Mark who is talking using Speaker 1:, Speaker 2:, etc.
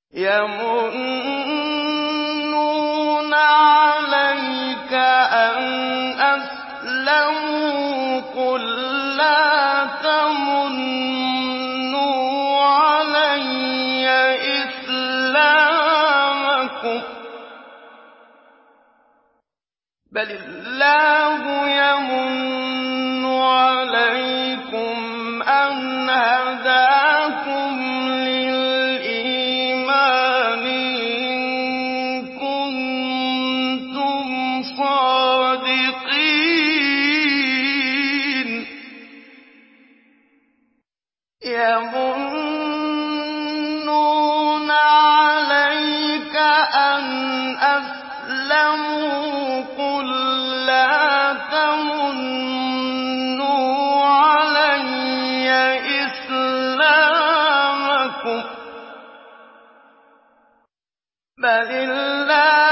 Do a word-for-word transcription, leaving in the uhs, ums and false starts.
Speaker 1: يَمُنُّونَ عَلَيْكَ أَنْ أَسْلَمُوا ۖ قُل لَّا تَمُنُّوا عَلَيَّ إِسْلَامَكُم ۖ بَلِ اللَّهُ يَمُنُّ عَلَيْكُمْ أَنْ هَدَاكُمْ لِلْإِيمَانِ إِن كُنتُمْ صَادِقِينَ يَمُنُّونَ عَلَيْكَ أَنْ أَسْلَمُوا ۖ قُل لَّا تَمُنُّوا عَلَيَّ إِسْلَامَكُم ۖ بَلِ اللَّهُ